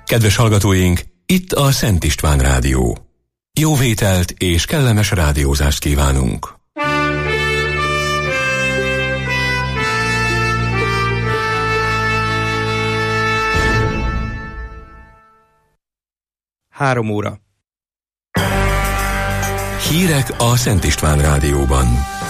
Kedves hallgatóink, itt a Szent István Rádió. Jó vételt és kellemes rádiózást kívánunk! Három óra. Hírek a Szent István Rádióban.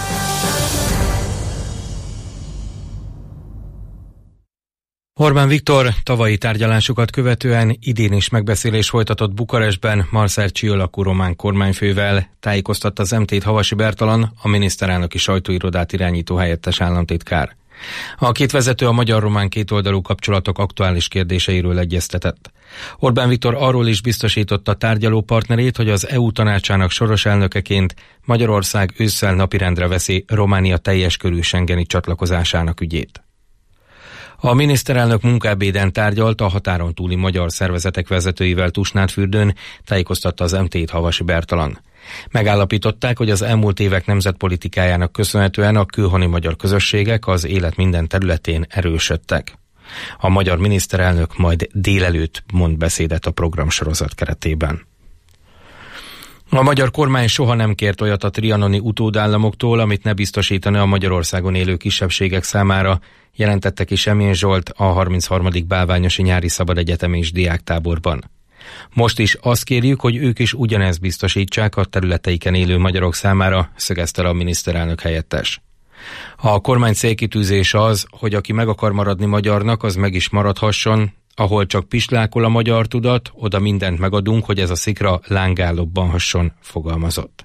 Orbán Viktor tavalyi tárgyalásokat követően idén is megbeszélés folytatott Bukarestben Marcel Ciolacu román kormányfővel, tájékoztatta az MT-t Havasi Bertalan, a miniszterelnöki sajtóirodát irányító helyettes államtitkár. A két vezető a magyar-román kétoldalú kapcsolatok aktuális kérdéseiről egyeztetett. Orbán Viktor arról is biztosította tárgyaló partnerét, hogy az EU tanácsának soros elnökeként Magyarország ősszel napirendre veszi Románia teljes körű schengeni csatlakozásának ügyét. A miniszterelnök munkaebéden tárgyalt a határon túli magyar szervezetek vezetőivel Tusnádfürdőn, tájékoztatta az MT-t Havasi Bertalan. Megállapították, hogy az elmúlt évek nemzetpolitikájának köszönhetően a külhoni magyar közösségek az élet minden területén erősödtek. A magyar miniszterelnök majd délelőtt mond beszédet a programsorozat keretében. A magyar kormány soha nem kért olyat a trianoni utódállamoktól, amit ne biztosítana a Magyarországon élő kisebbségek számára, jelentette ki Semjén Zsolt a 33. Bálványosi Nyári Szabadegyetem és Diáktáborban. Most is azt kérjük, hogy ők is ugyanezt biztosítsák a területeiken élő magyarok számára, szögezte a miniszterelnök helyettes. A kormány célkitűzése az, hogy aki meg akar maradni magyarnak, az meg is maradhasson, ahol csak pislákol a magyar tudat, oda mindent megadunk, hogy ez a szikra lángá lobbanhasson, fogalmazott.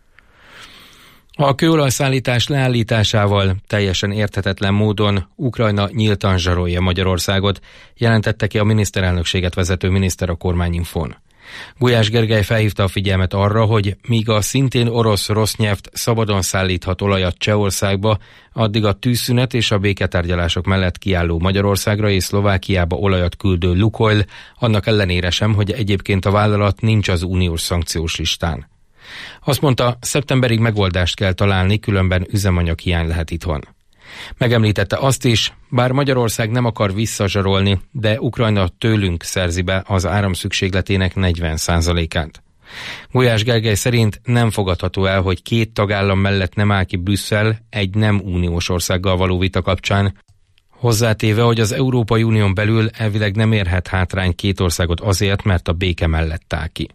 A kőolajszállítás leállításával teljesen érthetetlen módon Ukrajna nyíltan zsarolja Magyarországot, jelentette ki a miniszterelnökséget vezető miniszter a Kormányinfón. Gulyás Gergely felhívta a figyelmet arra, hogy míg a szintén orosz Roszneft szabadon szállíthat olajat Csehországba, addig a tűzszünet és a béketárgyalások mellett kiálló Magyarországra és Szlovákiába olajat küldő Lukoil, annak ellenére sem, hogy egyébként a vállalat nincs az uniós szankciós listán. Azt mondta, szeptemberig megoldást kell találni, különben üzemanyaghiány lehet itthon. Megemlítette azt is, bár Magyarország nem akar visszazsarolni, de Ukrajna tőlünk szerzi be az áram szükségletének 40%-át. Gulyás Gergely szerint nem fogadható el, hogy két tagállam mellett nem áll ki Brüsszel egy nem uniós országgal való vita kapcsán, hozzátéve, hogy az Európai Unión belül elvileg nem érhet hátrány két országot azért, mert a béke mellett áll ki.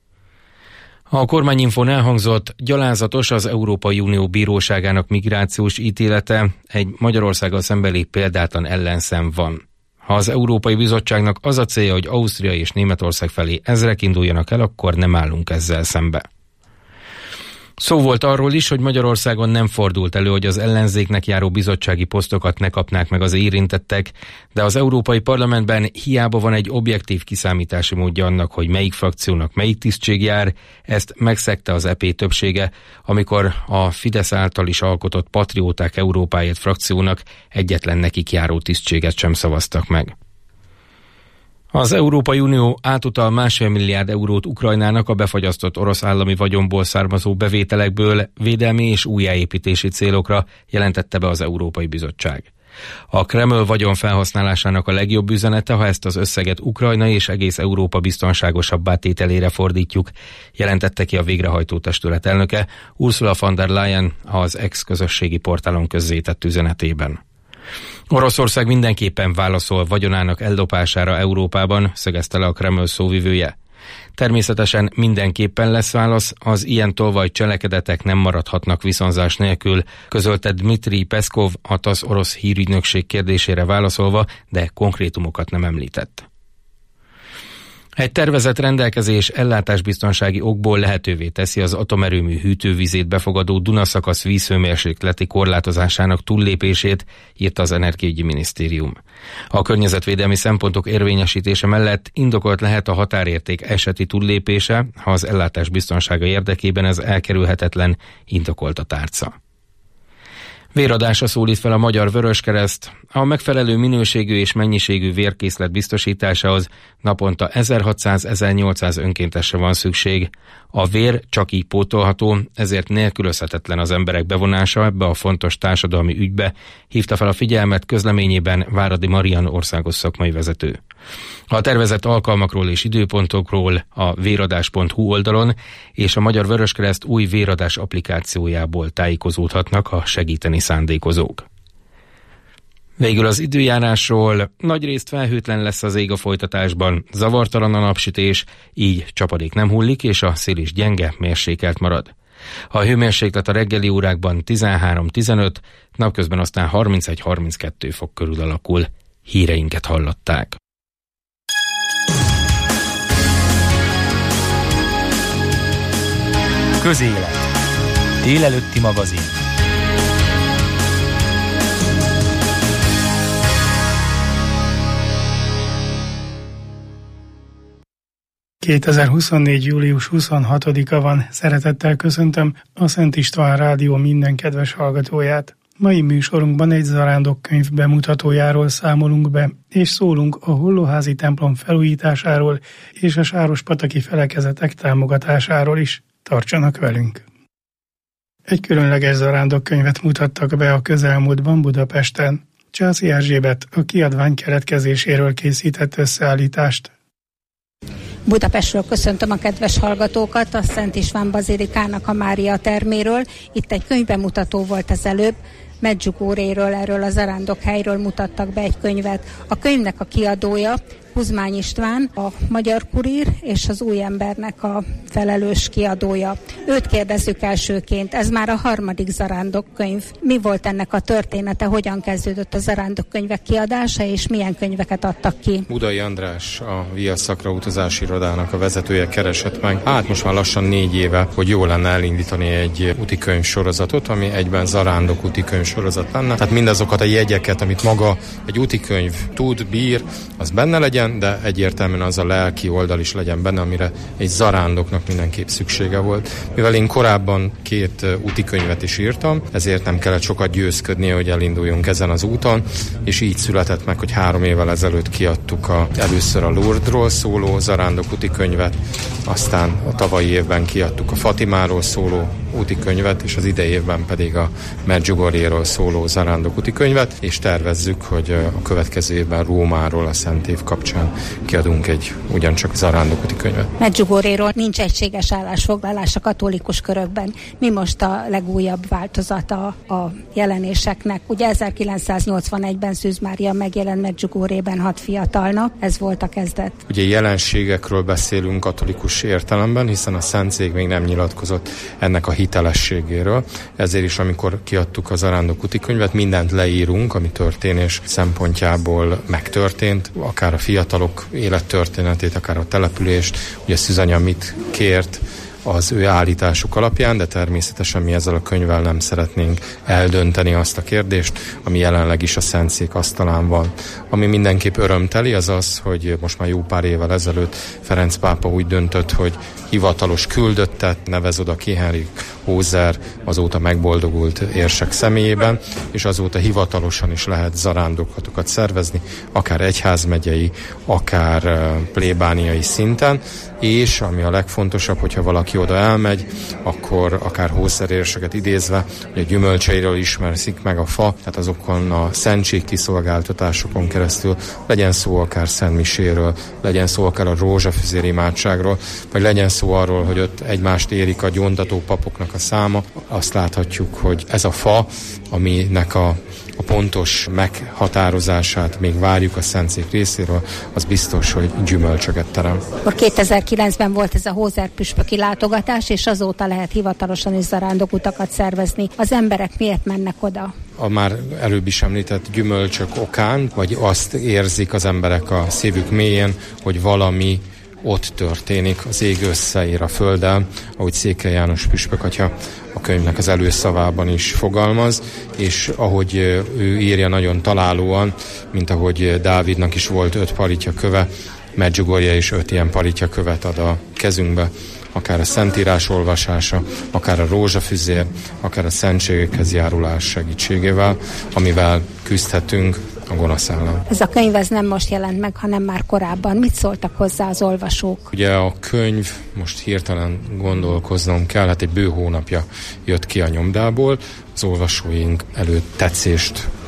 A Kormányinfón elhangzott, gyalázatos az Európai Unió bíróságának migrációs ítélete, egy Magyarországgal szembeni példátlan ellenszem van. Ha az Európai Bizottságnak az a célja, hogy Ausztria és Németország felé ezrek induljanak el, akkor nem állunk ezzel szembe. Szó volt arról is, hogy Magyarországon nem fordult elő, hogy az ellenzéknek járó bizottsági posztokat ne kapnák meg az érintettek, de az Európai Parlamentben hiába van egy objektív kiszámítási módja annak, hogy melyik frakciónak melyik tisztség jár, ezt megszegte az EP többsége, amikor a Fidesz által is alkotott Patrióták Európáért frakciónak egyetlen nekik járó tisztséget sem szavaztak meg. Az Európai Unió átutal 1,5 milliárd eurót Ukrajnának a befagyasztott orosz állami vagyonból származó bevételekből védelmi és újjáépítési célokra, jelentette be az Európai Bizottság. A Kreml vagyon felhasználásának a legjobb üzenete, ha ezt az összeget Ukrajna és egész Európa biztonságosabbá tételére fordítjuk, jelentette ki a végrehajtó testület elnöke, Ursula von der Leyen az ex-közösségi portálon közzétett üzenetében. Oroszország mindenképpen válaszol vagyonának eldobására Európában, szögezte le a Kreml szóvivője. Természetesen mindenképpen lesz válasz, az ilyen tolvaj cselekedetek nem maradhatnak viszonzás nélkül, közölte Dmitri Peszkov, a TASZ orosz hírügynökség kérdésére válaszolva, de konkrétumokat nem említett. Egy tervezett rendelkezés ellátásbiztonsági okból lehetővé teszi az atomerőmű hűtővizét befogadó Duna-szakasz vízhőmérsékleti korlátozásának túllépését, írta az Energiaügyi Minisztérium. A környezetvédelmi szempontok érvényesítése mellett indokolt lehet a határérték eseti túllépése, ha az ellátás biztonsága érdekében ez elkerülhetetlen, indokolt a tárca. Véradásra szólít fel a Magyar Vöröskereszt. A megfelelő minőségű és mennyiségű vérkészlet biztosításához naponta 1600-1800 önkéntesre van szükség. A vér csak így pótolható, ezért nélkülözhetetlen az emberek bevonása ebbe a fontos társadalmi ügybe, hívta fel a figyelmet közleményében Váradi Marian országos szakmai vezető. A tervezett alkalmakról és időpontokról a véradás.hu oldalon és a Magyar Vöröskereszt új véradás applikációjából tájékozódhatnak a segíteni szándékozók. Végül az időjárásról: nagyrészt felhőtlen lesz az ég a folytatásban, zavartalan a napsütés, így csapadék nem hullik, és a szél is gyenge, mérsékelt marad. A hőmérséklet a reggeli órákban 13-15, napközben aztán 31-32 fok körül alakul. Híreinket hallották. Közélet. Délelőtti magazin. ...2024. július 26-a van. Szeretettel köszöntöm a Szent István Rádió minden kedves hallgatóját. Mai műsorunkban egy zarándokkönyv bemutatójáról számolunk be, és szólunk a Hollóházi templom felújításáról és a sárospataki felekezetek támogatásáról is. Tartsanak velünk! Egy különleges zarándokkönyvet mutattak be a közelmúltban Budapesten. Császi Erzsébet a kiadvány keletkezéséről készített összeállítást. Budapestről köszöntöm a kedves hallgatókat, a Szent István Bazilikának a Mária terméről. Itt egy könyvbemutató volt az előbb, Medjugorjéről, erről a zarándokhelyről mutattak be egy könyvet. A könyvnek a kiadója Kuzmány István, a Magyar Kurír és az Új Embernek a felelős kiadója. Őt kérdezzük elsőként, ez már a 3. zarándokkönyv. Mi volt ennek a története, hogyan kezdődött a zarándokkönyvek kiadása, és milyen könyveket adtak ki? Budai András, a Via Sacra utazási irodának a vezetője keresett meg. Most már lassan 4 éve, hogy jó lenne elindítani egy útikönyv sorozatot, ami egyben zarándok útikönyv sorozat lenne. Tehát mindazokat a jegyeket, amit maga egy útikönyv tud, bír, az benne legyen, de egyértelműen az a lelki oldal is legyen benne, amire egy zarándoknak mindenképp szüksége volt. Mivel én korábban 2 útikönyvet is írtam, ezért nem kellett sokat győzködnie, hogy elinduljunk ezen az úton, és így született meg, hogy 3 évvel ezelőtt kiadtuk először a Lourdesról szóló zarándok útikönyvet, aztán a tavalyi évben kiadtuk a Fatimáról szóló útikönyvet, és az idei évben pedig a Medjugorjéről szóló zarándok útikönyvet, és tervezzük, hogy a következő évben Rómáról a Szent Év kapcsán kiadunk egy ugyancsak zarándok útikönyvet. Medjugorjéről nincs egységes állásfoglalás a katolikus körökben. Mi most a legújabb változata a jelenéseknek? Ugye 1981-ben Szűz Mária megjelent Medjugorjében 6 fiatalnak, ez volt a kezdet. Ugye jelenségekről beszélünk katolikus értelemben, hiszen a Szentszék még nem nyilatkozott ennek a hitelességéről. Ezért is, amikor kiadtuk a zarándok útikönyvet, mindent leírunk, ami történés szempontjából megtörtént, akár a fiatalok élettörténetét, akár a települést, ugye Szűzanya mit kért az ő állításuk alapján, de természetesen mi ezzel a könyvvel nem szeretnénk eldönteni azt a kérdést, ami jelenleg is a Szentszék asztalán van. Ami mindenképp örömteli, az az, hogy most már jó pár évvel ezelőtt Ferenc pápa úgy döntött, hogy hivatalos küldöttet nevez oda ki Henrik Hózer, azóta megboldogult érsek személyében, és azóta hivatalosan is lehet zarándokatokat szervezni, akár egyházmegyei, akár plébániai szinten, és ami a legfontosabb, hogyha valaki oda elmegy, akkor akár Hózer érseket idézve, hogy a gyümölcseiről ismerszik meg a fa, tehát azokon a szentségkiszolgáltatásokon keresztül, legyen szó akár szentmiséről, legyen szó akár a rózsafüzér imádságról, vagy legyen szó arról, hogy ott egymást érik a gyóntató papoknak a száma. Azt láthatjuk, hogy ez a fa, aminek a pontos meghatározását még várjuk a Szentszék részéről, az biztos, hogy gyümölcsöket terem. 2009-ben volt ez a Hózer püspöki látogatás, és azóta lehet hivatalosan is zarándokutakat szervezni. Az emberek miért mennek oda? A már előbb is említett gyümölcsök okán, vagy azt érzik az emberek a szívük mélyén, hogy valami ott történik, az ég összeér a földdel, ahogy Székely János püspök atya a könyvnek az előszavában is fogalmaz, és ahogy ő írja nagyon találóan, mint ahogy Dávidnak is volt 5 paritja köve, Medjugorje is 5 ilyen paritja követ ad a kezünkbe, akár a Szentírás olvasása, akár a rózsafüzér, akár a szentségekhez járulás segítségével, amivel küzdhetünk a gonosz ellen. Ez a könyv ez nem most jelent meg, hanem már korábban. Mit szóltak hozzá az olvasók? Ugye a könyv, most hirtelen gondolkoznom kell, hát egy bő hónapja jött ki a nyomdából, az olvasóink előtt tetszést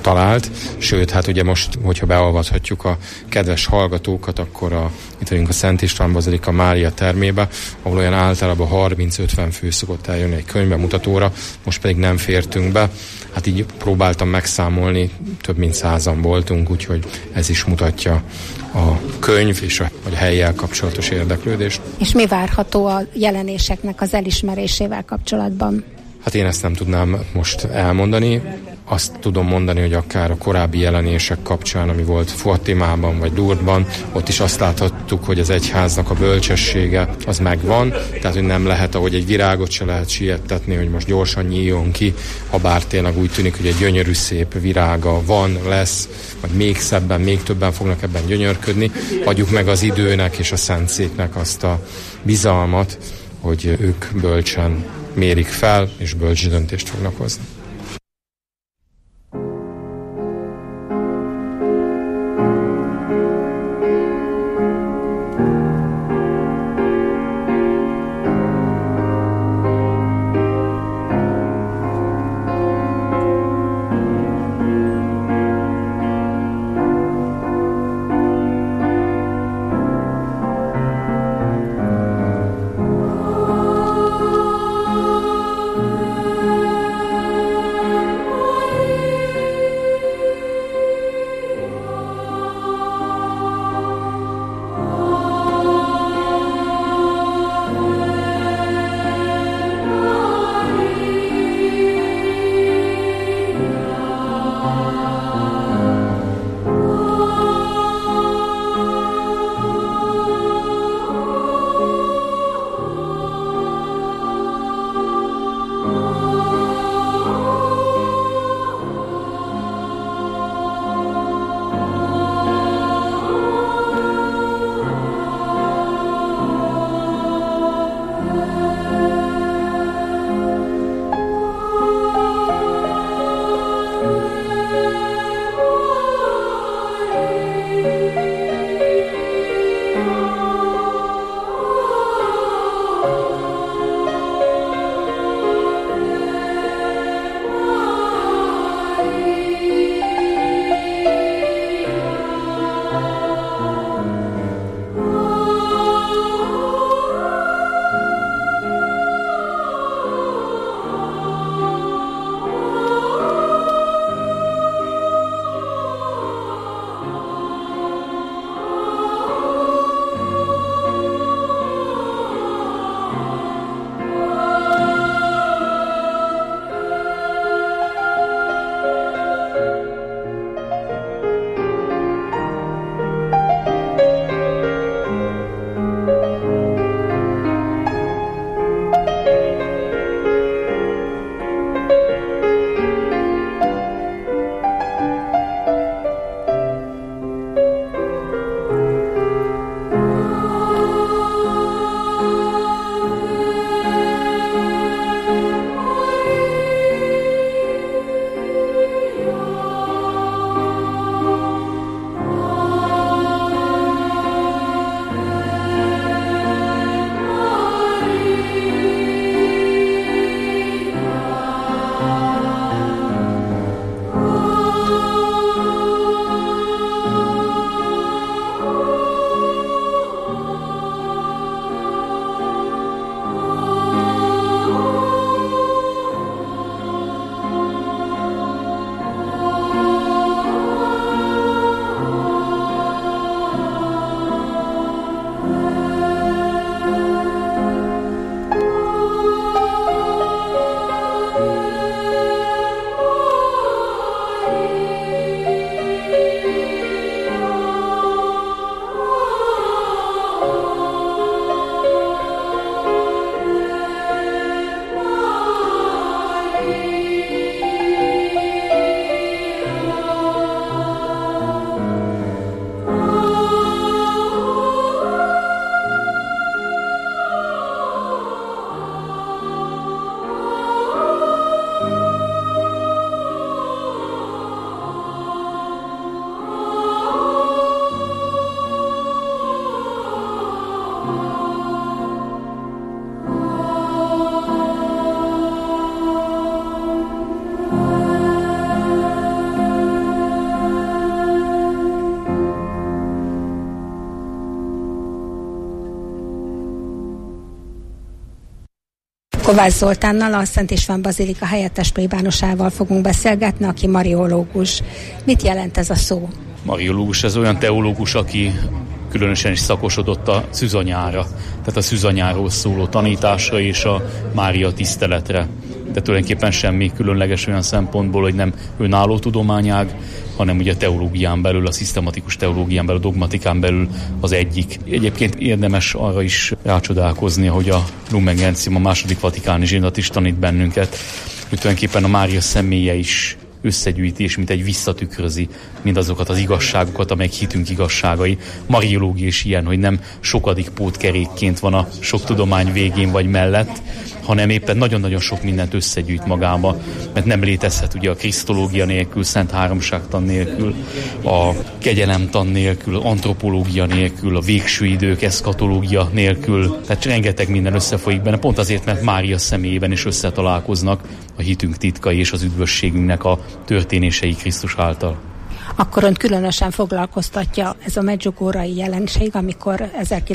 talált, sőt, hát ugye most, hogyha beolvashatjuk a kedves hallgatókat, akkor itt vagyunk a Szent István Bazilika Mária termébe, ahol olyan általában 30-50 fő szokott eljönni egy könyvbemutatóra, most pedig nem fértünk be. Hát így próbáltam megszámolni, több mint 100-an voltunk, úgyhogy ez is mutatja a könyv és a hellyel kapcsolatos érdeklődést. És mi várható a jelenéseknek az elismerésével kapcsolatban? Hát én ezt nem tudnám most elmondani. Azt tudom mondani, hogy akár a korábbi jelenések kapcsán, ami volt Fatimában vagy Lourdesban, ott is azt láthattuk, hogy az egyháznak a bölcsessége az megvan, tehát hogy nem lehet, ahogy egy virágot se lehet siettetni, hogy most gyorsan nyíljon ki, ha bár tényleg úgy tűnik, hogy egy gyönyörű szép virága van, lesz, vagy még szebben, még többen fognak ebben gyönyörködni. Adjuk meg az időnek és a Szentszéknek azt a bizalmat, hogy ők bölcsen mérik fel, és bölcs döntést fognak hozni. Kovács Zoltánnal, a Szent István Bazilika helyettes plébánosával fogunk beszélgetni, aki mariológus. Mit jelent ez a szó? Mariológus, ez olyan teológus, aki különösen is szakosodott a szűzanyára, tehát a szűzanyáról szóló tanításra és a Mária tiszteletre. De tulajdonképpen semmi különleges olyan szempontból, hogy nem önálló tudományág, hanem ugye a teológián belül, a szisztematikus teológián belül, a dogmatikán belül az egyik. Egyébként érdemes arra is rácsodálkozni, hogy a Lumen Gentium, a második vatikáni zsinat is tanít bennünket, hogy tulajdonképpen a Mária személye is összegyűjtés, mint egy visszatükrözi mindazokat az igazságokat, amelyek hitünk igazságai. Mariológia is ilyen, hogy nem sokadik pótkerékként van a sok tudomány végén vagy mellett, hanem éppen nagyon-nagyon sok mindent összegyűjt magába, mert nem létezhet ugye a krisztológia nélkül, szent háromságtan nélkül, a kegyelemtan nélkül, antropológia nélkül, a végső idők eszkatológia nélkül, tehát rengeteg minden összefolyik benne, pont azért, mert Mária személyében is összetalálkoznak a hitünk titkai és az üdvösségünknek a történései Krisztus által. Akkor önt különösen foglalkoztatja ez a medjugorjai jelenség, amikor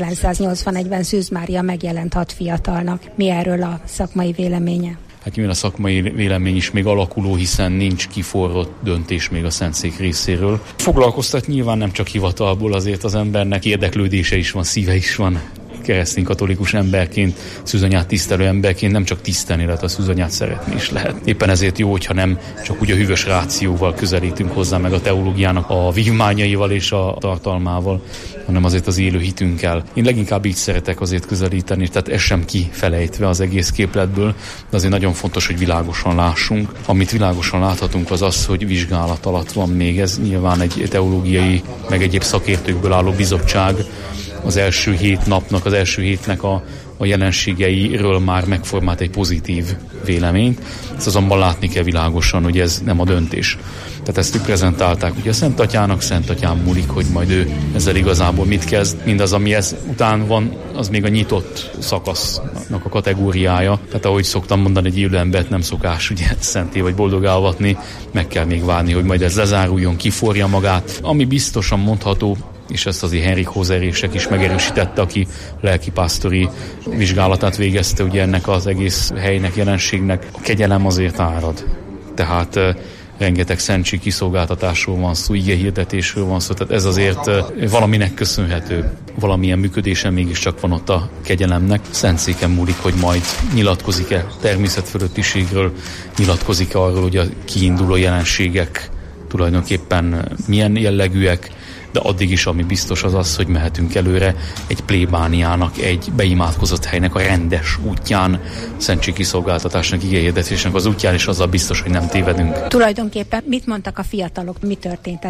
1981-ben Szűz Mária megjelent 6 fiatalnak. Mi erről a szakmai véleménye? Hát nyilván a szakmai vélemény is még alakuló, hiszen nincs kiforrott döntés még a Szentszék részéről. Foglalkoztat nyilván nem csak hivatalból, azért az embernek érdeklődése is van, szíve is van. Keresztény katolikus emberként, szűzanyát tisztelő emberként nem csak tisztelni lehet, a szűzanyát szeretni is lehet. Éppen ezért jó, hogyha nem csak úgy a hűvös rációval közelítünk hozzá, meg a teológiának a vívmányaival és a tartalmával, hanem azért az élő hitünkkel. Én leginkább így szeretek azért közelíteni, tehát ez sem kifelejtve az egész képletből, de azért nagyon fontos, hogy világosan lássunk. Amit világosan láthatunk az az, hogy vizsgálat alatt van még, ez nyilván egy teológiai, meg egyéb szakértőkből álló bizottság, az első 7 napnak, az első hétnek a jelenségeiről már megformált egy pozitív véleményt. Ezt azonban látni kell világosan, hogy ez nem a döntés. Tehát ezt prezentálták ugye a Szent Atyának, Szent Atyán múlik, hogy majd ő ezzel igazából mit kezd. Mindaz, ami ez után van, az még a nyitott szakasznak a kategóriája. Tehát ahogy szoktam mondani, egy élő embert nem szokás ugye szenté vagy boldoggá avatni, meg kell még várni, hogy majd ez lezáruljon, kiforja magát. Ami biztosan mondható, és ezt azért Henrik Hoserések is megerősítette, aki lelkipásztori vizsgálatát végezte ugye ennek az egész helynek, jelenségnek. A kegyelem azért árad. Tehát rengeteg szentség kiszolgáltatásról van szó, igehirdetésről van szó, tehát ez azért valaminek köszönhető. Valamilyen működésen mégiscsak van ott a kegyelemnek. Szentszéken múlik, hogy majd nyilatkozik-e természetfölöttiségről, nyilatkozik-e arról, hogy a kiinduló jelenségek tulajdonképpen milyen jellegűek, de addig is, ami biztos az az, hogy mehetünk előre egy plébániának, egy beimádkozott helynek a rendes útján, szentségkiszolgáltatásnak, igehirdetésnek az útján, és azzal biztos, hogy nem tévedünk. Tulajdonképpen mit mondtak a fiatalok, mi történt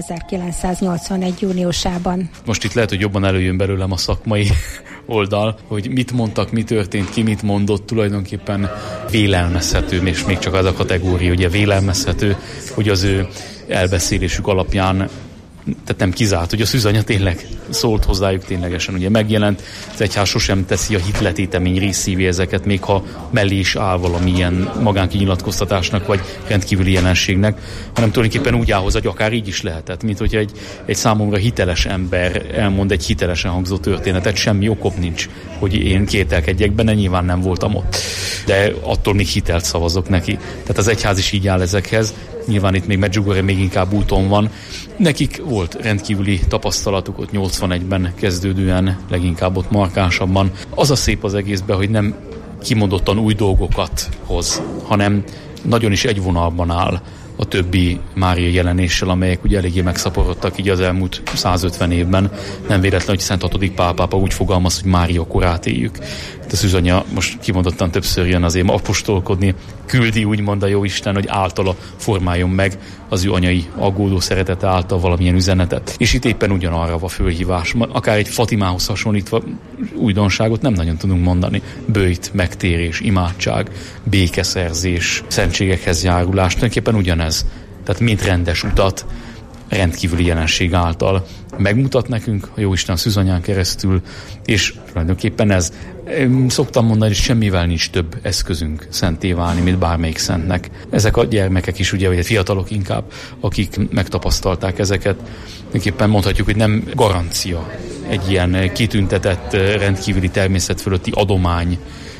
1981. júniusában? Most itt lehet, hogy jobban előjön belőlem a szakmai oldal, hogy mit mondtak, mi történt, ki mit mondott, tulajdonképpen vélelmezhető, és még csak az a kategória, ugye vélelmezhető, hogy az ő elbeszélésük alapján, tehát nem kizárt, hogy a szűzanya tényleg szólt hozzájuk ténylegesen, ugye megjelent, az egyház sosem teszi a hitletétemény részévé ezeket, még ha mellé is áll valamilyen magánkinyilatkoztatásnak, vagy rendkívüli jelenségnek, hanem tulajdonképpen úgy áll hozzá, hogy akár így is lehetett, mint hogy egy számomra hiteles ember elmond egy hitelesen hangzó történetet, semmi okom nincs, hogy én kételkedjek benne, nyilván nem voltam ott. De attól még hitelt szavazok neki. Tehát az egyház is így áll ezekhez. Nyilván itt még Medjugorje még inkább úton van. Nekik volt rendkívüli tapasztalatuk ott 81-ben kezdődően, leginkább ott markánsabban. Az a szép az egészben, hogy nem kimondottan új dolgokat hoz, hanem nagyon is egy vonalban áll a többi Mária jelenéssel, amelyek ugye eléggé megszaporodtak így az elmúlt 150 évben. Nem véletlen, hogy Szent 6. Pál pápa úgy fogalmaz, hogy Mária korát éljük. A szűzanya most kimondottan többször jön azért apostolkodni, küldi úgymond a Jóisten, hogy általa formáljon meg az ő anyai aggódó szeretete által valamilyen üzenetet. És itt éppen ugyanarra a fölhívás. Akár egy Fatimához hasonlítva újdonságot nem nagyon tudunk mondani. Böjt, megtérés, imádság, békeszerzés, szentségekhez járulás, tulajdonképpen ugyanez. Tehát mint rendes utat, rendkívüli jelenség által megmutat nekünk a Jóisten szűzanyán keresztül, és tulajdonképpen ez, szoktam mondani, hogy semmivel nincs több eszközünk szenté válni, mint bármelyik szentnek. Ezek a gyermekek is, ugye, vagy a fiatalok inkább, akik megtapasztalták ezeket, tulajdonképpen mondhatjuk, hogy nem garancia egy ilyen kitüntetett, rendkívüli természet fölötti adomány,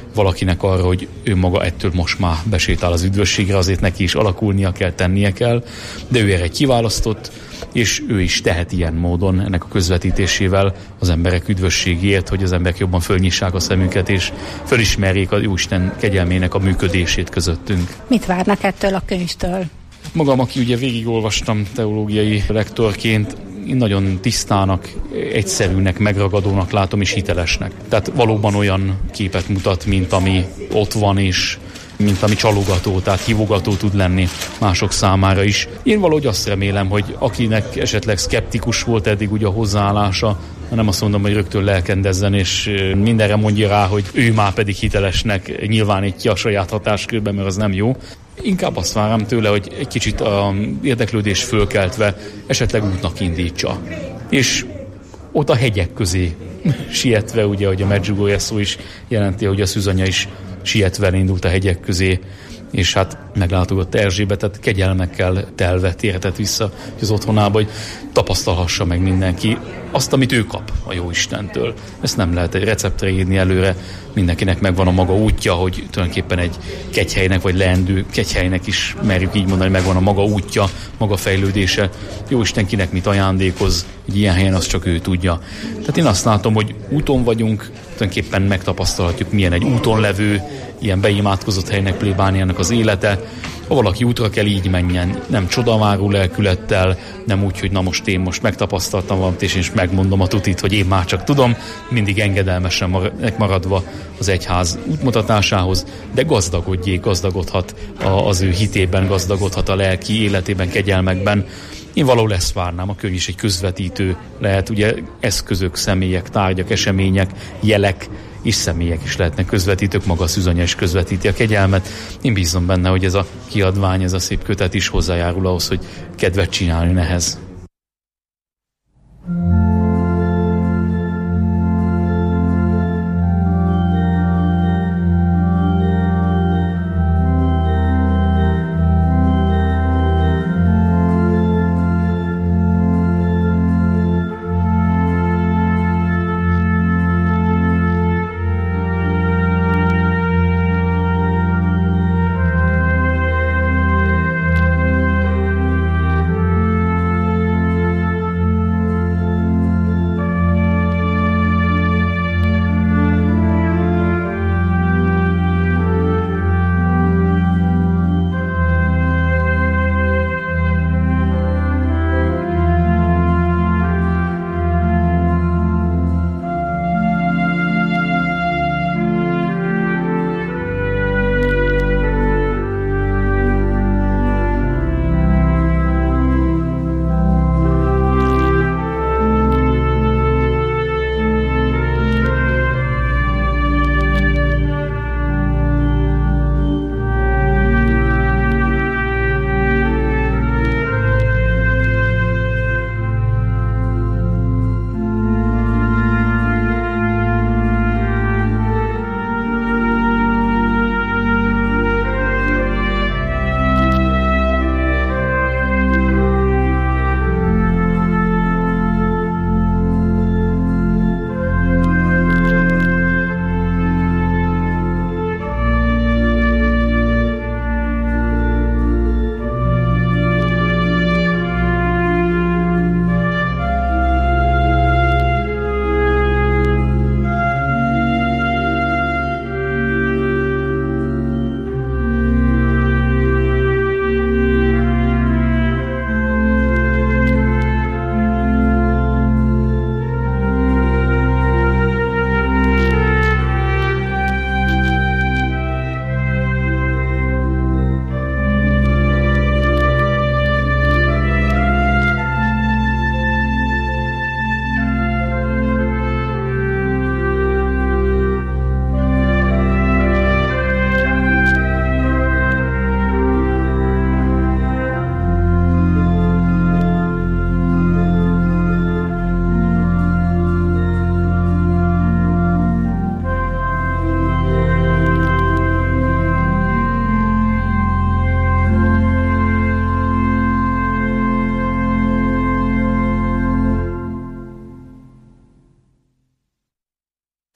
valakinek arra, hogy ő maga ettől most már besétál az üdvösségre, azért neki is alakulnia kell, tennie kell, de ő erre kiválasztott, és ő is tehet ilyen módon ennek a közvetítésével az emberek üdvösségéért, hogy az emberek jobban fölnyissák a szemüket, és fölismerjék a Jóisten kegyelmének a működését közöttünk. Mit várnak ettől a könyvtől? Magam, aki ugye végigolvastam teológiai lektorként, én nagyon tisztának, egyszerűnek, megragadónak látom, és hitelesnek. Tehát valóban olyan képet mutat, mint ami ott van, és mint ami csalogató, tehát hívogató tud lenni mások számára is. Én valahogy azt remélem, hogy akinek esetleg szkeptikus volt eddig ugye a hozzáállása, nem azt mondom, hogy rögtön lelkendezzen, és mindenre mondja rá, hogy ő már pedig hitelesnek nyilvánítja a saját hatáskörben, mert az nem jó. Inkább azt várom tőle, hogy egy kicsit a érdeklődés fölkeltve esetleg útnak indítsa. És ott a hegyek közé sietve, ugye, hogy a Medjugorje szó is jelenti, hogy a Szűzanya is sietve indult a hegyek közé, és hát meglátogatta Erzsébetet, kegyelmekkel telve térhetett vissza az otthonába, hogy tapasztalhassa meg mindenki azt, amit ő kap a Jóistentől. Ezt nem lehet egy receptre írni előre, mindenkinek megvan a maga útja, hogy tulajdonképpen egy kegyhelynek, vagy leendő kegyhelynek is merjük így mondani, megvan a maga útja, maga fejlődése. Jóisten kinek mit ajándékoz egy ilyen helyen, azt csak ő tudja. Tehát én azt látom, hogy úton vagyunk, tulajdonképpen megtapasztalhatjuk, milyen egy úton levő, ilyen beimádkozott helynek, plébániának az élete. Ha valaki útra kell, így menjen, nem csodaváró lelkülettel, nem úgy, hogy na most én most megtapasztaltam valamit, és én is megmondom a tutit, hogy én már csak tudom, mindig engedelmesen maradva az egyház útmutatásához, de gazdagodhat az ő hitében, gazdagodhat a lelki életében, kegyelmekben. Én valahol ezt várnám, a könyv is egy közvetítő lehet, ugye eszközök, személyek, tárgyak, események, jelek és személyek is lehetnek közvetítők, maga a Szűzanya is közvetíti a kegyelmet. Én bízom benne, hogy ez a kiadvány, ez a szép kötet is hozzájárul ahhoz, hogy kedvet csinálni ehhez.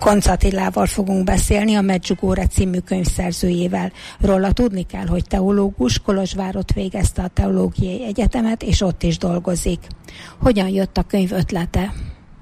Koncz Attilával fogunk beszélni, a Medjugorje című könyv szerzőjével. Róla tudni kell, hogy teológus, Kolozsvárott végezte a Teológiai Egyetemet, és ott is dolgozik. Hogyan jött a könyv ötlete?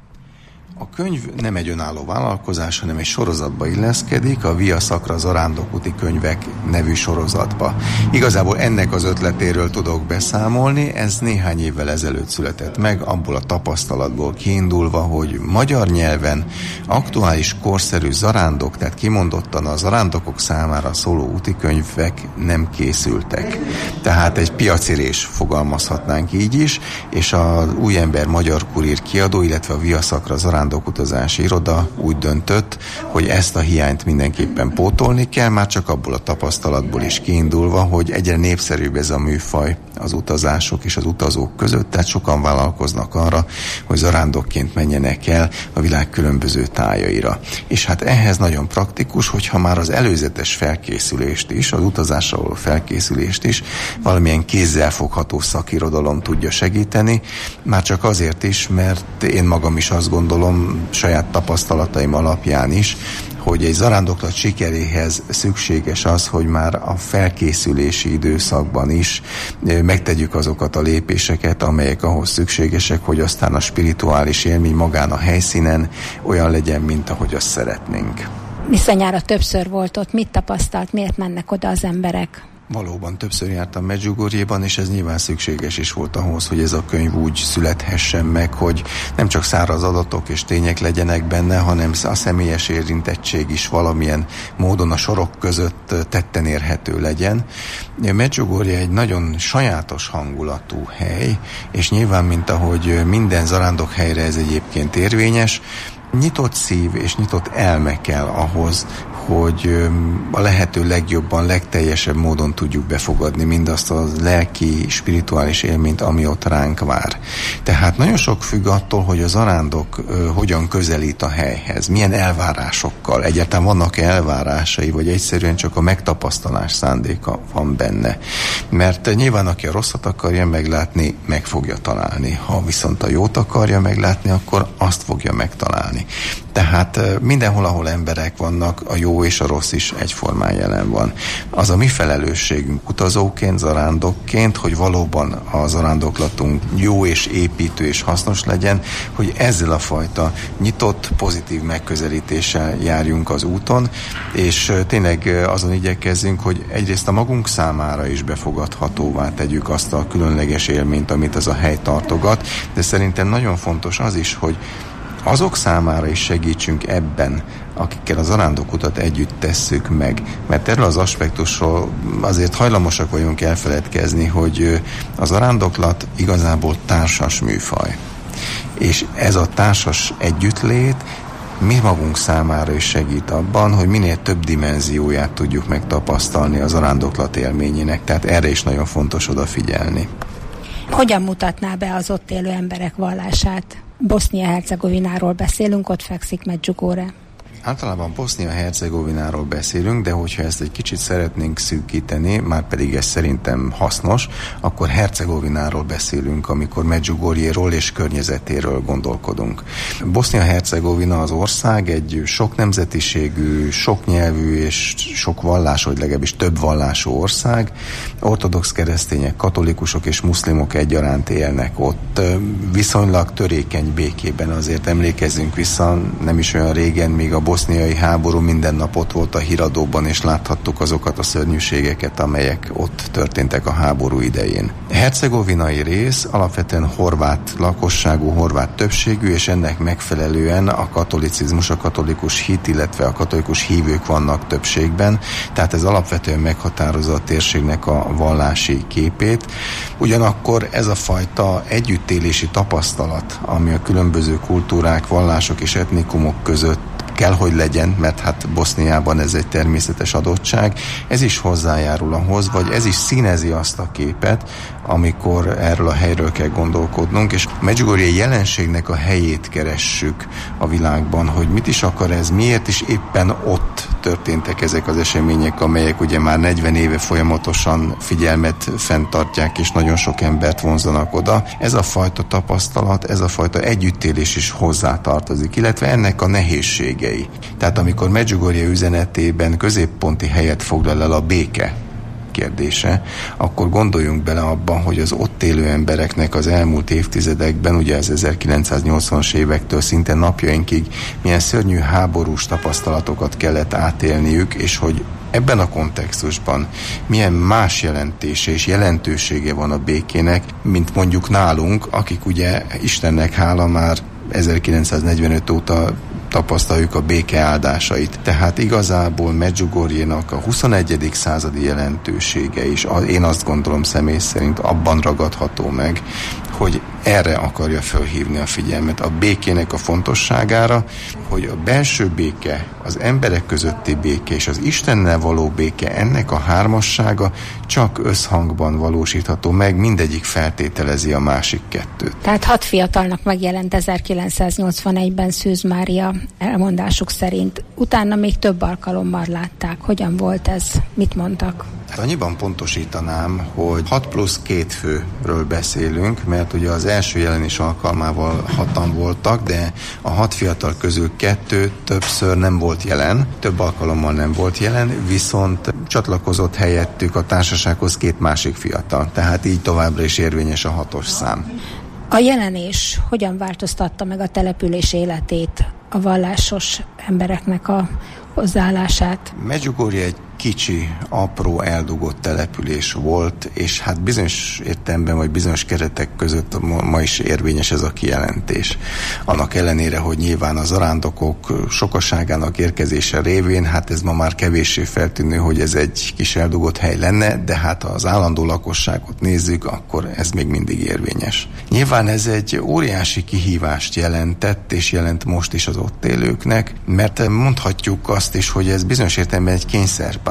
A könyv nem egy önálló vállalkozás, hanem egy sorozatba illeszkedik, a Via Sacra Zarándokúti könyvek nevű sorozatba. Igazából ennek az ötletéről tudok beszámolni, ez néhány évvel ezelőtt született meg, abból a tapasztalatból kiindulva, hogy magyar nyelven aktuális, korszerű zarándok, tehát kimondottan a zarándokok számára szóló útikönyvek nem készültek. Tehát egy piacirés, fogalmazhatnánk így is, és az Új Ember Magyar Kurír kiadó, illetve a Via Sacra Zarándokutazási Iroda úgy döntött, hogy ezt a hiányt mindenképpen pótolni kell, már csak abból a tapasztalatból is kiindulva, hogy egyre népszerűbb ez a műfaj az utazások és az utazók között, tehát sokan vállalkoznak arra, hogy zarándokként menjenek el a világ különböző tájaira. És hát ehhez nagyon praktikus, hogyha már az előzetes felkészülést is, az utazásra való felkészülést is valamilyen kézzelfogható szakirodalom tudja segíteni, már csak azért is, mert én magam is azt gondolom, saját tapasztalataim alapján is, hogy egy zarándoklat sikeréhez szükséges az, hogy már a felkészülési időszakban is megtegyük azokat a lépéseket, amelyek ahhoz szükségesek, hogy aztán a spirituális élmény magán a helyszínen olyan legyen, mint ahogy azt szeretnénk. Bizonyára többször volt ott, mit tapasztalt, miért mennek oda az emberek? Valóban többször jártam Medjugorjeban, és ez nyilván szükséges is volt ahhoz, hogy ez a könyv úgy születhessen meg, hogy nem csak száraz adatok és tények legyenek benne, hanem a személyes érintettség is valamilyen módon a sorok között tetten érhető legyen. Medjugorje egy nagyon sajátos hangulatú hely, és nyilván, mint ahogy minden zarándokhelyre ez egyébként érvényes, nyitott szív és nyitott elme kell ahhoz, hogy a lehető legjobban, legteljesebb módon tudjuk befogadni mindazt a lelki, spirituális élményt, ami ott ránk vár. Tehát nagyon sok függ attól, hogy a zarándok hogyan közelít a helyhez, milyen elvárásokkal, egyáltalán vannak elvárásai, vagy egyszerűen csak a megtapasztalás szándéka van benne. Mert nyilván aki a rosszat akarja meglátni, meg fogja találni. Ha viszont a jót akarja meglátni, akkor azt fogja megtalálni. Tehát mindenhol, ahol emberek vannak, a jó és a rossz is egyformán jelen van. Az a mi felelősségünk utazóként, zarándokként, hogy valóban a zarándoklatunk jó és építő és hasznos legyen, hogy ezzel a fajta nyitott, pozitív megközelítéssel járjunk az úton, és tényleg azon igyekezzünk, hogy egyrészt a magunk számára is befogadhatóvá tegyük azt a különleges élményt, amit az a hely tartogat, de szerintem nagyon fontos az is, hogy azok számára is segítsünk ebben, akikkel a zarándokutat együtt tesszük meg. Mert erről az aspektusról azért hajlamosak vagyunk elfeledkezni, hogy a zarándoklat igazából társas műfaj. És ez a társas együttlét mi magunk számára is segít abban, hogy minél több dimenzióját tudjuk megtapasztalni a zarándoklat élményének. Tehát erre is nagyon fontos odafigyelni. Hogyan mutatná be az ott élő emberek vallását? Bosznia-Hercegovináról beszélünk, ott fekszik Medjugorje. Általában Bosznia-Hercegovináról beszélünk, de hogyha ezt egy kicsit szeretnénk szűkíteni, már pedig ez szerintem hasznos, akkor Hercegovináról beszélünk, amikor Medjugorjéról és környezetéről gondolkodunk. Bosznia-Hercegovina az ország egy sok nemzetiségű, sok nyelvű és sok vallású, vagy legalábbis több vallású ország. Ortodox keresztények, katolikusok és muszlimok egyaránt élnek ott. Viszonylag törékeny békében, azért emlékezzünk vissza, nem is olyan régen, még a boszniai háború minden nap ott volt a híradóban, és láthattuk azokat a szörnyűségeket, amelyek ott történtek a háború idején. A hercegovinai rész alapvetően horvát lakosságú, horvát többségű, és ennek megfelelően a katolicizmus, a katolikus hit, illetve a katolikus hívők vannak többségben, tehát ez alapvetően meghatározza a térségnek a vallási képét. Ugyanakkor ez a fajta együttélési tapasztalat, ami a különböző kultúrák, vallások és etnikumok között kell, hogy legyen, mert hát Boszniában ez egy természetes adottság, ez is hozzájárul ahhoz, vagy ez is színezi azt a képet, amikor erről a helyről kell gondolkodnunk, és a medjugorjei jelenségnek a helyét keressük a világban, hogy mit is akar ez, miért is éppen ott történtek ezek az események, amelyek ugye már 40 éve folyamatosan figyelmet fenntartják, és nagyon sok embert vonzanak oda. Ez a fajta tapasztalat, ez a fajta együttélés is hozzátartozik, illetve ennek a nehézségei. Tehát amikor Medjugorje üzenetében középponti helyet foglal el a béke kérdése, akkor gondoljunk bele abban, hogy az ott élő embereknek az elmúlt évtizedekben, ugye az 1980-as évektől szinte napjainkig milyen szörnyű háborús tapasztalatokat kellett átélniük, és hogy ebben a kontextusban milyen más jelentése és jelentősége van a békének, mint mondjuk nálunk, akik ugye Istennek hála már 1945 óta tapasztaljuk a béke áldásait. Tehát igazából Medjugorjénak a 21. századi jelentősége is, én azt gondolom személy szerint abban ragadható meg, hogy erre akarja felhívni a figyelmet, a békének a fontosságára, hogy a belső béke, az emberek közötti béke és az Istennel való béke, ennek a hármassága csak összhangban valósítható meg, mindegyik feltételezi a másik kettőt. Tehát 6 fiatalnak megjelent 1981-ben Szűz Mária elmondásuk szerint. Utána még több alkalommal látták. Hogyan volt ez? Mit mondtak? Annyiban pontosítanám, hogy 6+2 főről beszélünk, mert ugye az első jelenés alkalmával 6-an voltak, de a 6 fiatal közül 2 többször nem volt jelen, több alkalommal nem volt jelen, viszont csatlakozott helyettük a társasághoz 2 másik fiatal, tehát így továbbra is érvényes a 6-os szám. A jelenés hogyan változtatta meg a település életét, a vallásos embereknek a hozzáállását? Medjugorje egy kicsi, apró, eldugott település volt, és hát bizonyos értelemben, vagy bizonyos keretek között ma is érvényes ez a kijelentés. Annak ellenére, hogy nyilván az zarándokok sokaságának érkezése révén, hát ez ma már kevéssé feltűnő, hogy ez egy kis eldugott hely lenne, de hát ha az állandó lakosságot nézzük, akkor ez még mindig érvényes. Nyilván ez egy óriási kihívást jelentett, és jelent most is az ott élőknek, mert mondhatjuk azt is, hogy ez bizonyos értelemben egy kényszerpálya.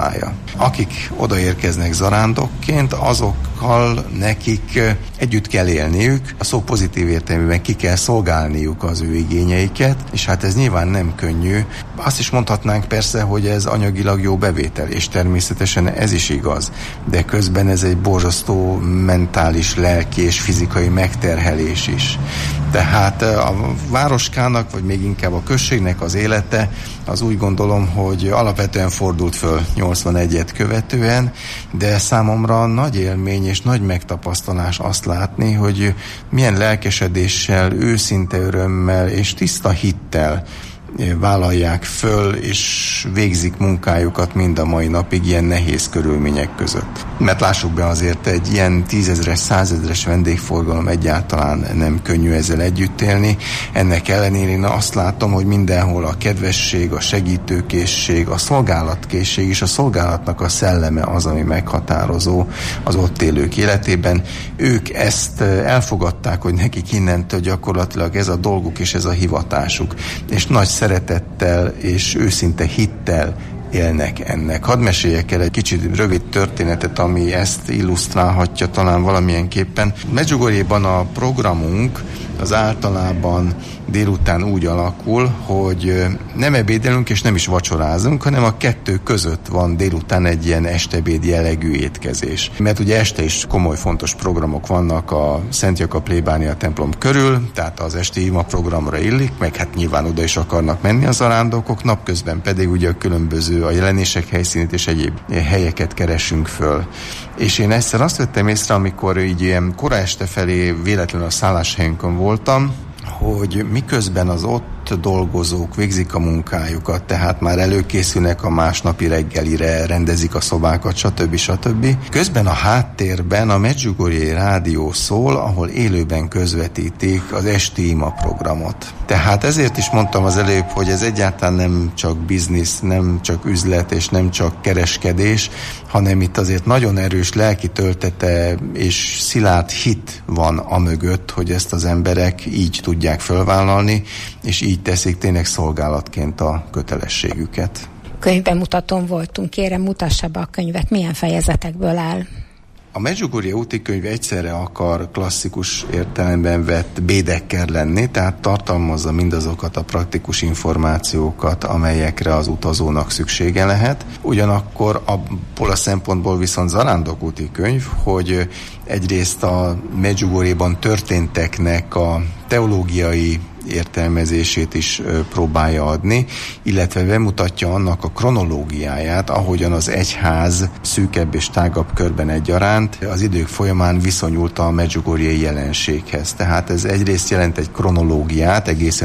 Akik odaérkeznek zarándokként, azokkal nekik együtt kell élniük, a szó pozitív értelmében ki kell szolgálniuk az ő igényeiket, és hát ez nyilván nem könnyű. Azt is mondhatnánk persze, hogy ez anyagilag jó bevétel, és természetesen ez is igaz, de közben ez egy borzasztó mentális, lelki és fizikai megterhelés is. Tehát a városkának, vagy még inkább a községnek az élete, az úgy gondolom, hogy alapvetően fordult föl 81-et követően, de számomra nagy élmény és nagy megtapasztalás azt látni, hogy milyen lelkesedéssel, őszinte örömmel és tiszta hittel vállalják föl, és végzik munkájukat mind a mai napig ilyen nehéz körülmények között. Mert lássuk be, azért egy ilyen 10 000-es, 100 000-es vendégforgalom egyáltalán nem könnyű ezzel együtt élni. Ennek ellenére én azt látom, hogy mindenhol a kedvesség, a segítőkészség, a szolgálatkészség és a szolgálatnak a szelleme az, ami meghatározó az ott élők életében. Ők ezt elfogadták, hogy nekik innentől gyakorlatilag ez a dolguk és ez a hivatásuk. És nagy szeretettel és őszinte hittel élnek ennek. Hadd meséljek el egy kicsit rövid történetet, ami ezt illusztrálhatja talán valamilyenképpen. Medjugorjéban a programunk az általában délután úgy alakul, hogy nem ebédelünk és nem is vacsorázunk, hanem a kettő között van délután egy ilyen estebéd jellegű étkezés. Mert ugye este is komoly, fontos programok vannak a Szent Jakab plébánia templom körül, tehát az esti ima programra illik, meg hát nyilván oda is akarnak menni az zarándokok, napközben pedig ugye a különböző a jelenések helyszínét és egyéb helyeket keresünk föl. És én egyszer azt vettem észre, amikor így ilyen kora este felé véletlenül a szálláshelyünkön voltam, hogy miközben az ott dolgozók végzik a munkájukat, tehát már előkészülnek a másnapi reggelire, rendezik a szobákat, stb. Közben a háttérben a Medjugorje rádió szól, ahol élőben közvetítik az esti ima programot. Tehát ezért is mondtam az előbb, hogy ez egyáltalán nem csak biznisz, nem csak üzlet és nem csak kereskedés, hanem itt azért nagyon erős lelki töltete és szilárd hit van amögött, hogy ezt az emberek így tudják fölvállalni, és így teszik tényleg szolgálatként a kötelességüket. Könyvbemutatón voltunk, kérem mutassa be a könyvet, milyen fejezetekből áll? A Medjugorje úti könyv egyszerre akar klasszikus értelemben vett Baedeker lenni, tehát tartalmazza mindazokat a praktikus információkat, amelyekre az utazónak szüksége lehet. Ugyanakkor abból a szempontból viszont zarándok úti könyv, hogy egyrészt a Medjugorjeban történteknek a teológiai értelmezését is próbálja adni, illetve bemutatja annak a kronológiáját, ahogyan az egyház szűkebb és tágabb körben egyaránt az idők folyamán viszonyult a medjugorjei jelenséghez. Tehát ez egyrészt jelent egy kronológiát egészen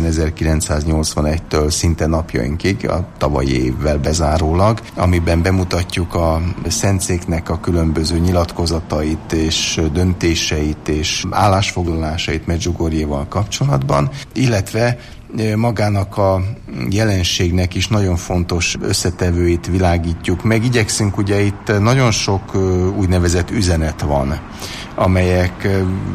1981-től szinte napjainkig, a tavalyi évvel bezárólag, amiben bemutatjuk a szentszéknek a különböző nyilatkozatait és döntéseit és állásfoglalásait Medjugorjéval kapcsolatban, illetve magának a jelenségnek is nagyon fontos összetevőit világítjuk meg. Igyekszünk, ugye itt nagyon sok úgynevezett üzenet van, amelyek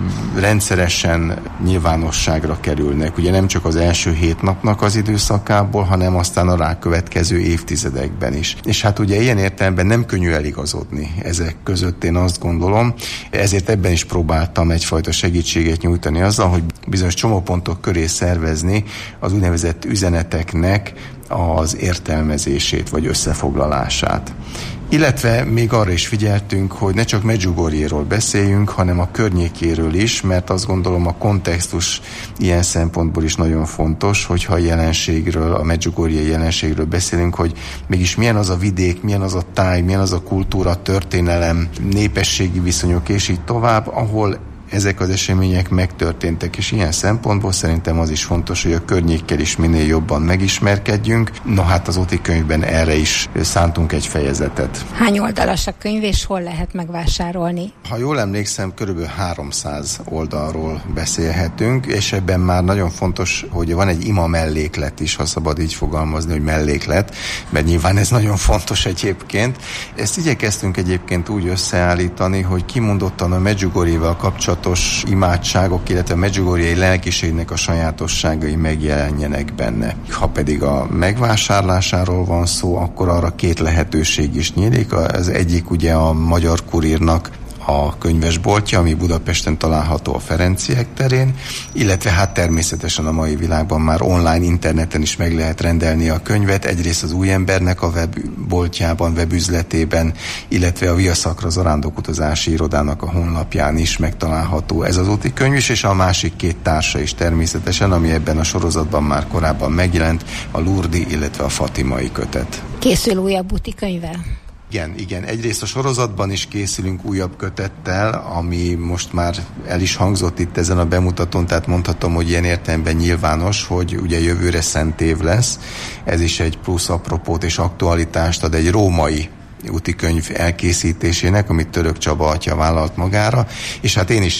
rendszeresen nyilvánosságra kerülnek. Ugye nem csak az első 7 napnak az időszakából, hanem aztán a rákövetkező évtizedekben is. És hát ugye ilyen értelemben nem könnyű eligazodni ezek között, én azt gondolom. Ezért ebben is próbáltam egyfajta segítséget nyújtani azzal, hogy bizonyos csomópontok köré szervezni az úgynevezett üzeneteknek az értelmezését vagy összefoglalását. Illetve még arra is figyeltünk, hogy ne csak Medjugorjéről beszéljünk, hanem a környékéről is, mert azt gondolom a kontextus ilyen szempontból is nagyon fontos, hogyha a jelenségről, a medjugorjei jelenségről beszélünk, hogy mégis milyen az a vidék, milyen az a táj, milyen az a kultúra, történelem, népességi viszonyok és így tovább, ahol ezek az események megtörténtek, és ilyen szempontból szerintem az is fontos, hogy a környékkel is minél jobban megismerkedjünk. No hát az úti könyvben erre is szántunk egy fejezetet. Hány oldalas a könyv, és hol lehet megvásárolni? Ha jól emlékszem, körülbelül 300 oldalról beszélhetünk, és ebben már nagyon fontos, hogy van egy ima melléklet is, ha szabad így fogalmazni, hogy melléklet, mert nyilván ez nagyon fontos egyébként. Ezt igyekeztünk egyébként úgy összeállítani, hogy kimondottan a Medjugorjével kapcsolatos imádságok, illetve a medjugorjei lelkiségnek a sajátosságai megjelenjenek benne. Ha pedig a megvásárlásáról van szó, akkor arra 2 lehetőség is nyílik. Az egyik ugye a Magyar Kurírnak a könyvesboltja, ami Budapesten található a Ferenciek terén, illetve hát természetesen a mai világban már online, interneten is meg lehet rendelni a könyvet, egyrészt az Új Embernek a webboltjában, webüzletében, illetve a Viaszakra zarándokutazási irodának a honlapján is megtalálható ez az úti könyv is, és a másik 2 társa is természetesen, ami ebben a sorozatban már korábban megjelent, a Lurdi, illetve a Fatimai kötet. Készül újabb úti könyvvel? Igen. Egyrészt a sorozatban is készülünk újabb kötettel, ami most már el is hangzott itt ezen a bemutatón, tehát mondhatom, hogy ilyen értelemben nyilvános, hogy ugye jövőre Szent Év lesz. Ez is egy plusz apropót és aktualitást ad egy római úti könyv elkészítésének, amit Török Csaba atya vállalt magára, és hát én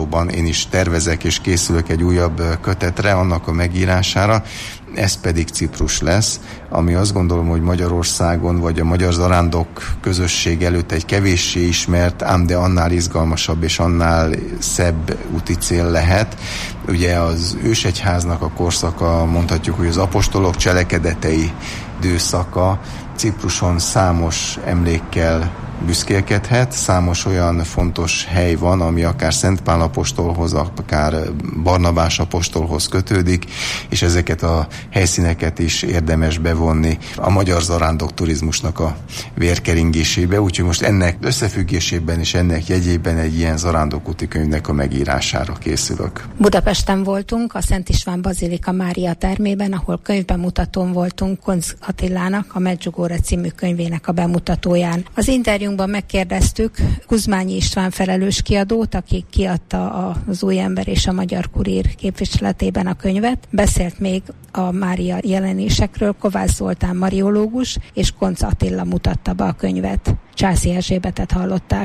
is tervezek és készülök egy újabb kötetre, annak a megírására, ez pedig Ciprus lesz, ami azt gondolom, hogy Magyarországon vagy a magyar zarándok közösség előtt egy kevéssé ismert, ám de annál izgalmasabb és annál szebb úti cél lehet. Ugye az ősegyháznak a korszaka, mondhatjuk, hogy az apostolok cselekedetei időszaka, Cipruson számos emlékkel büszkélkedhet, számos olyan fontos hely van, ami akár Szent Pál apostolhoz, akár Barnabás apostolhoz kötődik, és ezeket a helyszíneket is érdemes bevonni a magyar zarándok turizmusnak a vérkeringésébe, úgyhogy most ennek összefüggésében és ennek jegyében egy ilyen zarándokúti könyvnek a megírására készülök. Budapesten voltunk, a Szent István Bazilika Mária termében, ahol könyvbemutatón voltunk Koncz Attilának, a Medjugorje című könyvének a bemutatóján. Az interjúnkban megkérdeztük Kuzmányi István felelős kiadót, aki kiadta az Új Ember és a Magyar Kurír képviseletében a könyvet. Beszélt még a Mária jelenésekről Kovács Zoltán mariológus, és Koncz Attila mutatta be a könyvet. Császi Erzsébetet hallották.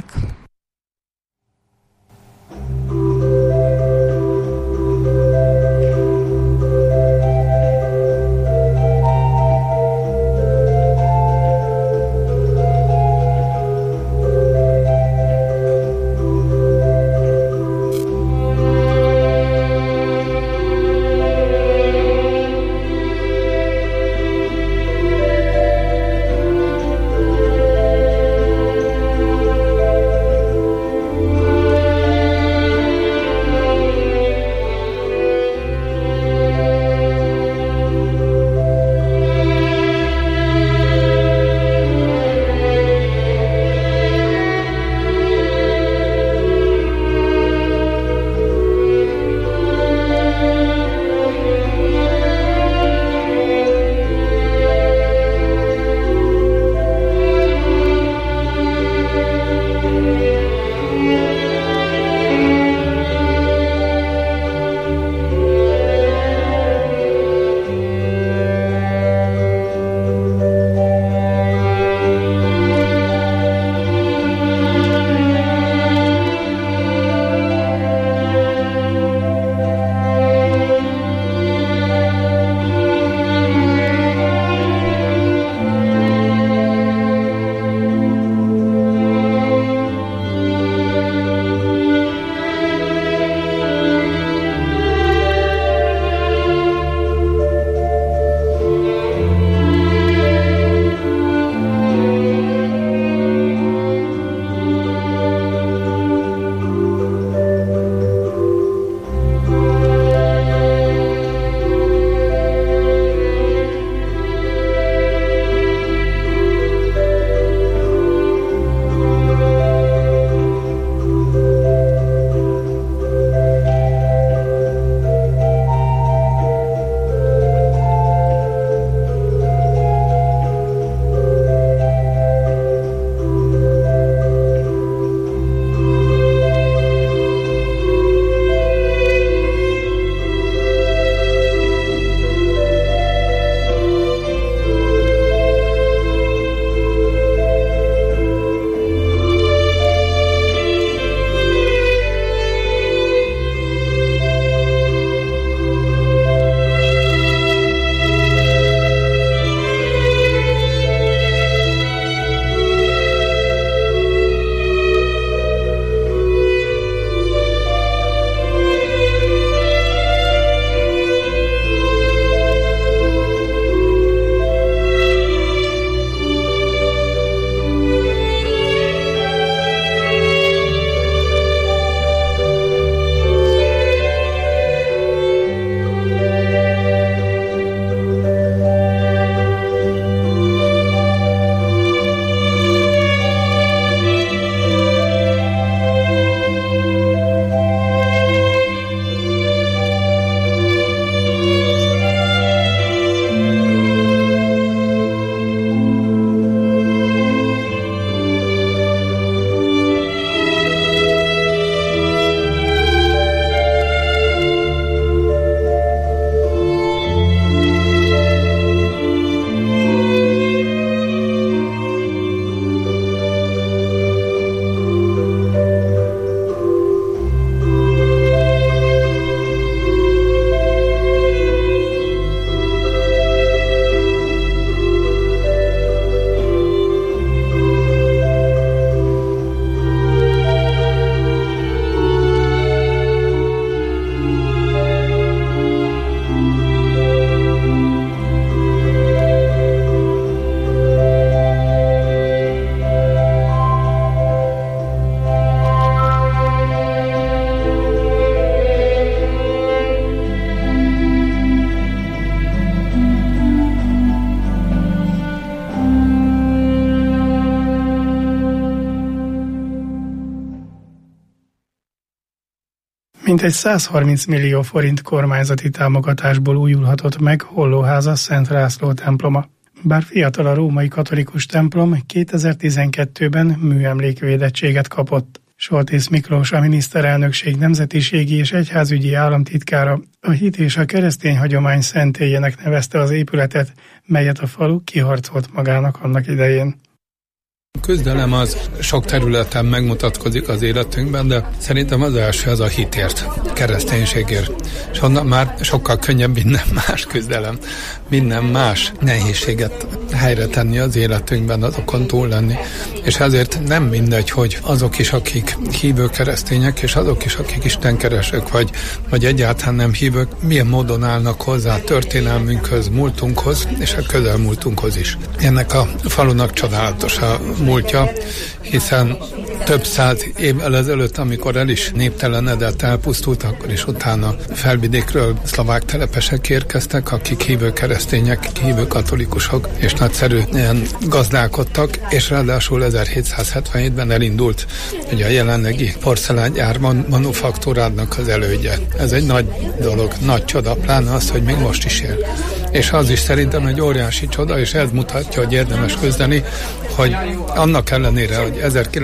Mintegy 130 millió forint kormányzati támogatásból újulhatott meg Hollóháza Szent László temploma. Bár fiatal a római katolikus templom, 2012-ben műemlékvédettséget kapott. Soltész Miklós, a miniszterelnökség nemzetiségi és egyházügyi államtitkára a hit és a keresztény hagyomány szentélyének nevezte az épületet, melyet a falu kiharcolt magának annak idején. A küzdelem az sok területen megmutatkozik az életünkben, de szerintem az első az a hitért, kereszténységért. És onnan már sokkal könnyebb minden más küzdelem, minden más nehézséget helyre tenni az életünkben, azokon túl lenni. És ezért nem mindegy, hogy azok is, akik hívő keresztények, és azok is, akik istenkeresők, vagy egyáltalán nem hívők, milyen módon állnak hozzá a történelmünkhöz, múltunkhoz, és a közelmúltunkhoz is. Ennek a falunak csodálatos a múltja, hiszen több száz évvel ezelőtt, amikor el is néptelenedett, elpusztult, akkor is utána felvidékről szlovák telepesek érkeztek, akik hívő keresztények, hívő katolikusok, és nagyszerűen gazdálkodtak, és ráadásul 1777-ben elindult ugye a jelenlegi porcelángyár manufaktúrának az elődje. Ez egy nagy dolog, nagy csoda, pláne az, hogy még most is él. És az is szerintem egy óriási csoda, és ez mutatja, hogy érdemes küzdeni, hogy annak ellenére, hogy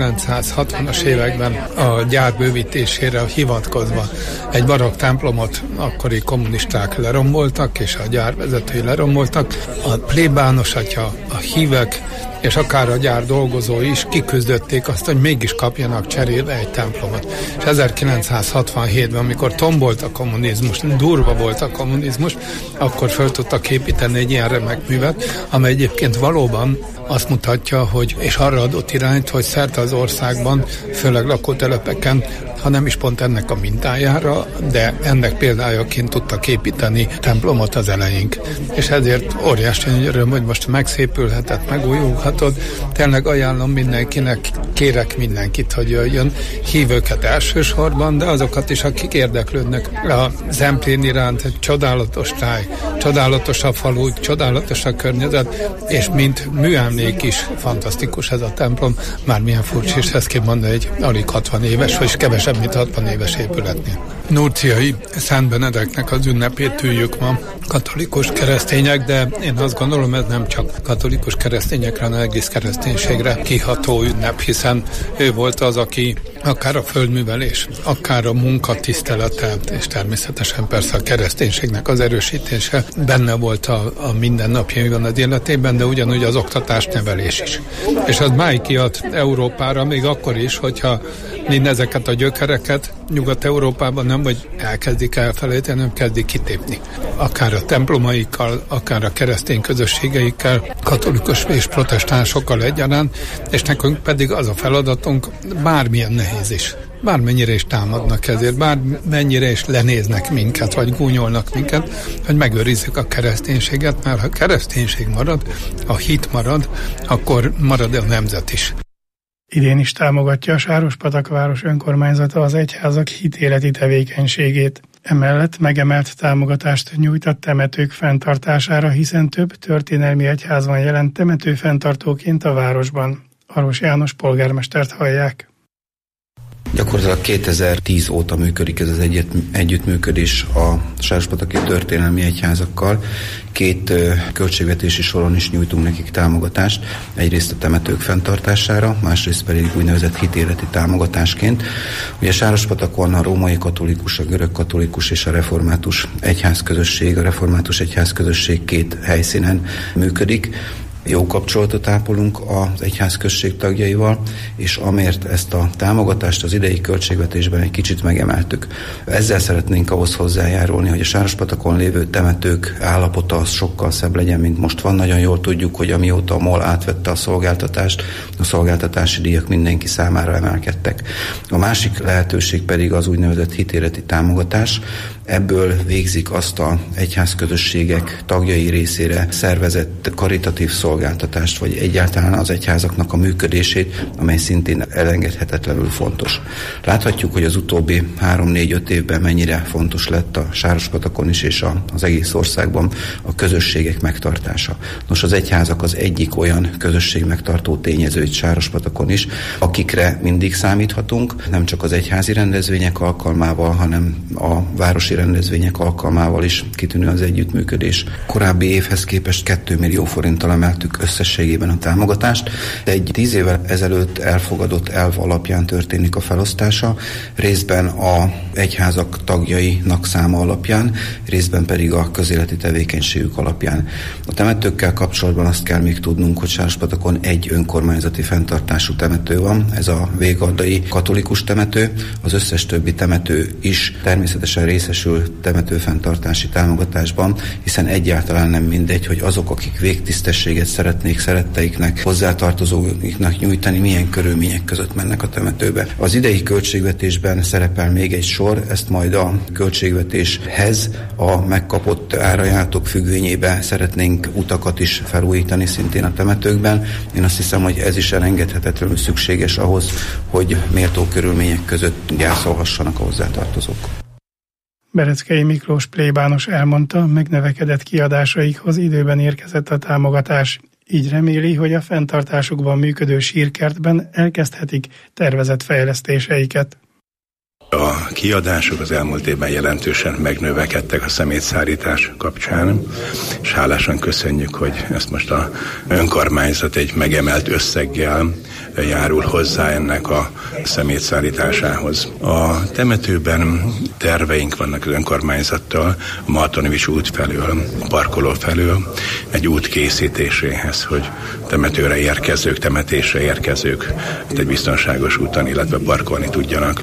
1960-as években a gyár bővítésére hivatkozva egy barokk templomot akkori kommunisták leromboltak, és a gyárvezetői leromboltak, a plébános atya, a hívek, és akár a gyár dolgozói is kiküzdötték azt, hogy mégis kapjanak cserébe egy templomot. És 1967-ben, amikor tombolt a kommunizmus, durva volt a kommunizmus, akkor föl tudtak építeni egy ilyen remek művet, amely egyébként valóban azt mutatja, hogy, és arra adott irányt, hogy szerte az országban, főleg lakótelepeken, ha nem is pont ennek a mintájára, de ennek példájaként tudtak építeni templomot az eleink. És ezért óriási öröm, hogy most megszépülhetett, megújulhatod. Tényleg ajánlom mindenkinek, kérek mindenkit, hogy jöjjön, hívőket elsősorban, de azokat is, akik érdeklődnek a Zemplén iránt, egy csodálatos táj, csodálatos a falu, csodálatos a környezet, és mint műemlék is fantasztikus ez a templom. Már milyen furcsa, és ezt kell mondani, egy alig 60 éves, vagy kevesebb, mint 60 éves épületnél. Nurciai Szent Benedeknek az ünnepét üljük ma, katolikus keresztények, de én azt gondolom, ez nem csak katolikus keresztényekre, hanem egész kereszténységre kiható ünnep, hiszen ő volt az, aki akár a földművelés, akár a munka tisztelete, és természetesen persze a kereszténységnek az erősítése benne volt a mindennapjaiban az életében, de ugyanúgy az oktatás, nevelés is. És az máig kiad Európára, még akkor is, hogyha ezeket a gyökereket Nyugat-Európában nem vagy elkezdik elfelejteni, hanem kezdik kitépni. Akár a templomaikkal, akár a keresztény közösségeikkel, katolikus és protestánsokkal egyaránt, és nekünk pedig az a feladatunk, bármilyen nehéz is, bármennyire is támadnak ezért, bármennyire is lenéznek minket, vagy gúnyolnak minket, hogy megőrizzük a kereszténységet, mert ha a kereszténység marad, a hit marad, akkor marad a nemzet is. Idén is támogatja a Sárospatak város önkormányzata az egyházak hitéleti tevékenységét. Emellett megemelt támogatást nyújt a temetők fenntartására, hiszen több történelmi egyház van jelen temetőfenntartóként a városban. Aros János polgármestert hallják. Gyakorlatilag 2010 óta működik ez az együttműködés a sárospataki történelmi egyházakkal. Két költségvetési soron is nyújtunk nekik támogatást. Egyrészt a temetők fenntartására, másrészt pedig úgynevezett hitéleti támogatásként. Ugye Sárospatakon a római katolikus, a görög katolikus és a református egyházközösség, a református egyházközösség két helyszínen működik. Jó kapcsolatot ápolunk az egyházközség tagjaival, és amért ezt a támogatást az idei költségvetésben egy kicsit megemeltük. Ezzel szeretnénk ahhoz hozzájárulni, hogy a Sárospatakon lévő temetők állapota az sokkal szebb legyen, mint most van. Nagyon jól tudjuk, hogy amióta a MOL átvette a szolgáltatást, a szolgáltatási díjak mindenki számára emelkedtek. A másik lehetőség pedig az úgynevezett hitéleti támogatás. Ebből végzik azt a egyházközösségek tagjai részére szervezett karitatív szolgáltatást, szolgáltatást, vagy egyáltalán az egyházaknak a működését, amely szintén elengedhetetlenül fontos. Láthatjuk, hogy az utóbbi 3-4-5 évben mennyire fontos lett a Sárospatakon is és az egész országban a közösségek megtartása. Nos, az egyházak az egyik olyan közösség megtartó tényező itt Sárospatakon is, akikre mindig számíthatunk, nem csak az egyházi rendezvények alkalmával, hanem a városi rendezvények alkalmával is kitűnő az együttműködés. Korábbi évhez képest 2 millió forinttal emeltük összességében a támogatást. Egy 10 évvel ezelőtt elfogadott elv alapján történik a felosztása, részben a egyházak tagjainak száma alapján, részben pedig a közéleti tevékenységük alapján. A temetőkkel kapcsolatban azt kell még tudnunk, hogy Sárospatakon egy önkormányzati fenntartású temető van, ez a Végardai katolikus temető, az összes többi temető is természetesen részesül temetőfenntartási támogatásban, hiszen egyáltalán nem mindegy, hogy azok, akik végtisztességet szeretnék szeretteiknek, hozzátartozóiknak nyújtani, milyen körülmények között mennek a temetőbe. Az idei költségvetésben szerepel még egy sor, ezt majd a költségvetéshez a megkapott árajátok függvényébe szeretnénk utakat is felújítani szintén a temetőkben. Én azt hiszem, hogy ez is elengedhetetlenül szükséges ahhoz, hogy méltó körülmények között gyászolhassanak a hozzátartozók. Bereckei Miklós plébános elmondta, megnövekedett kiadásaikhoz időben érkezett a támogatás. Így reméli, hogy a fenntartásukban működő sírkertben elkezdhetik tervezett fejlesztéseiket. A kiadások az elmúlt évben jelentősen megnövekedtek a szemétszárítás kapcsán, és hálásan köszönjük, hogy ezt most a önkormányzat egy megemelt összeggel járul hozzá ennek a szemétszállításához. A temetőben terveink vannak az önkormányzattal, a Martinovics út felől, a parkoló felől egy út készítéséhez, hogy temetőre érkezők, temetésre érkezők egy biztonságos úton, illetve parkolni tudjanak.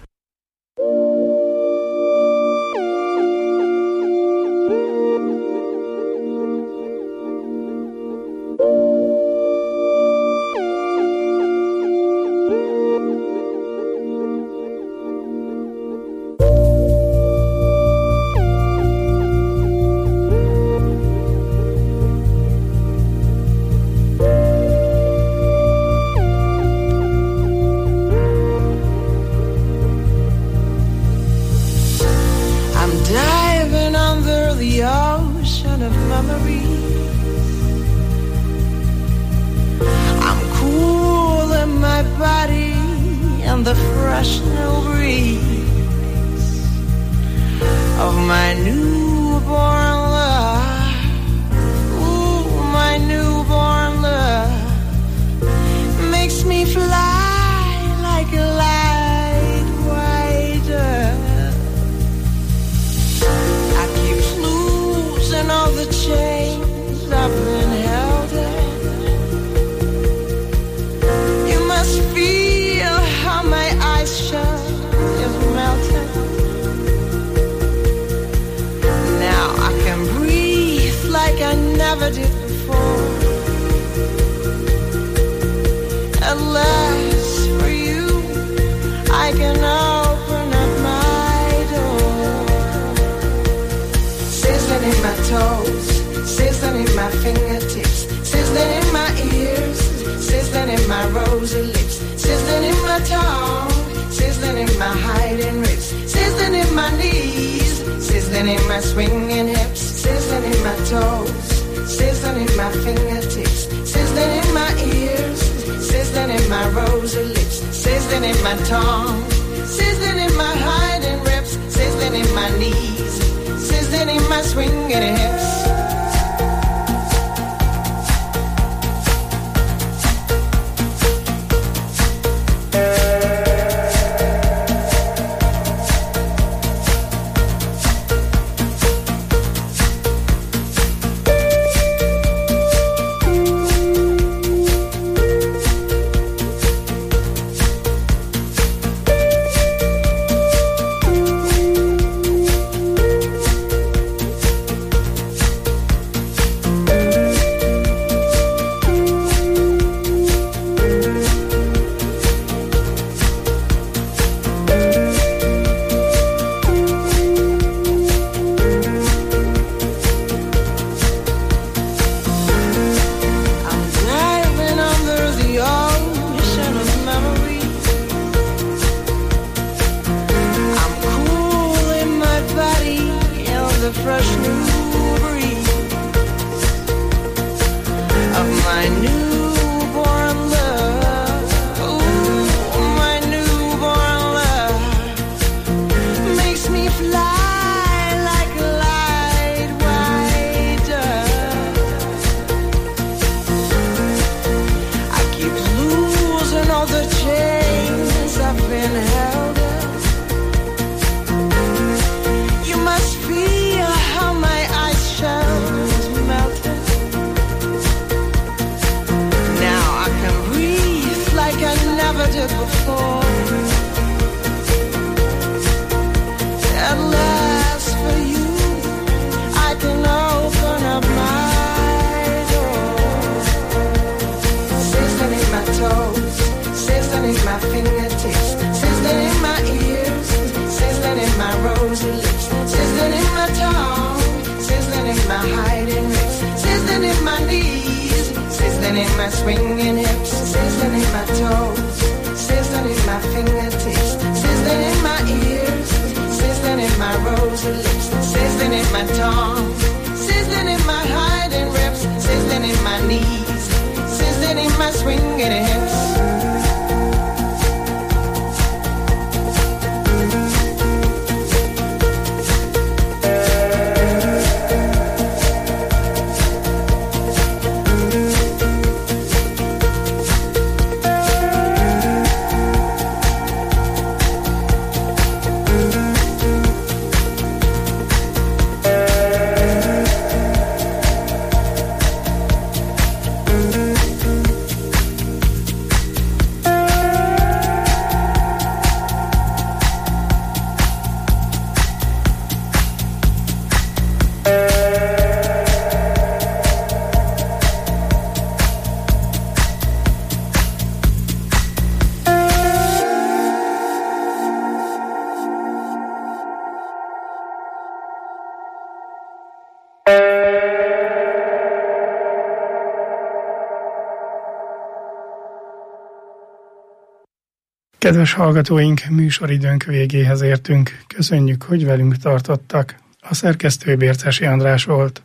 Swinging hips, sizzling in my toes, sizzling in my fingertips, sizzling in my ears, sizzling in my rosy lips, sizzling in my tongue, sizzling in my hiding rips, sizzling in my knees, sizzling in my swinging hips. Kedves hallgatóink, műsoridőnk végéhez értünk. Köszönjük, hogy velünk tartottak. A szerkesztő Bércesi András volt.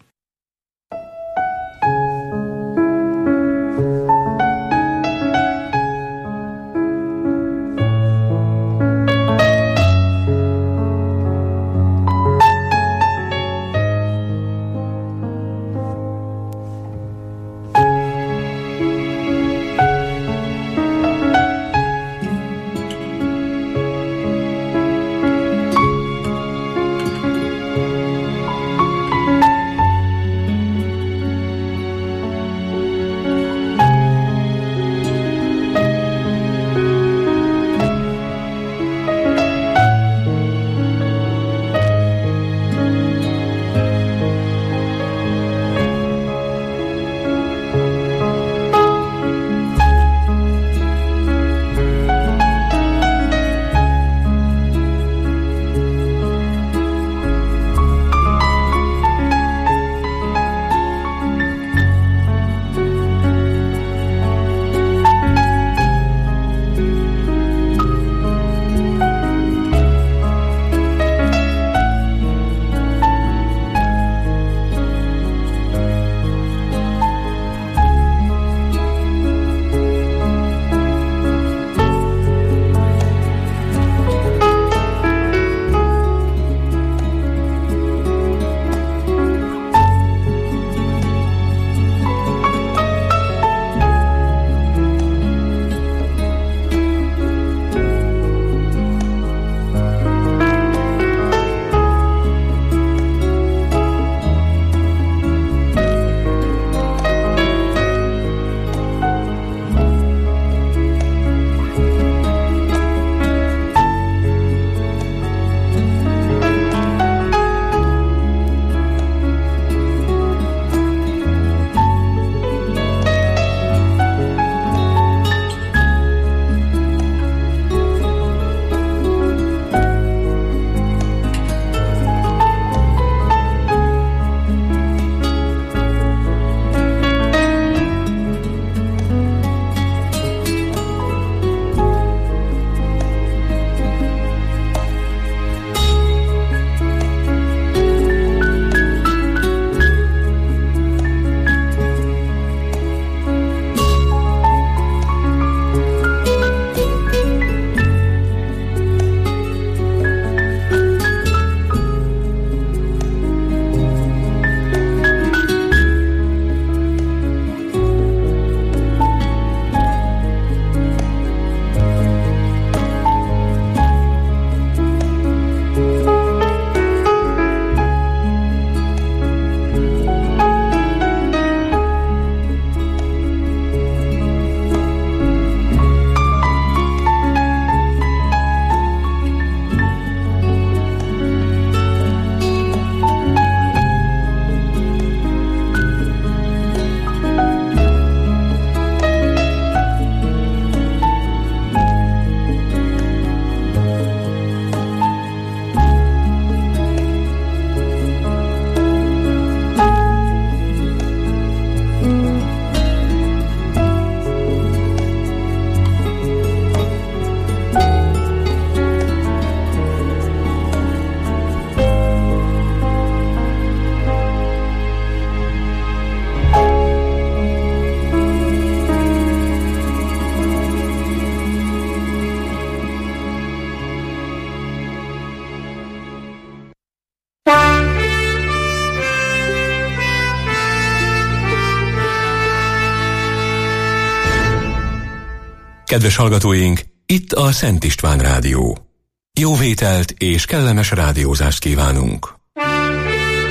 Kedves hallgatóink, itt a Szent István Rádió. Jó vételt és kellemes rádiózást kívánunk!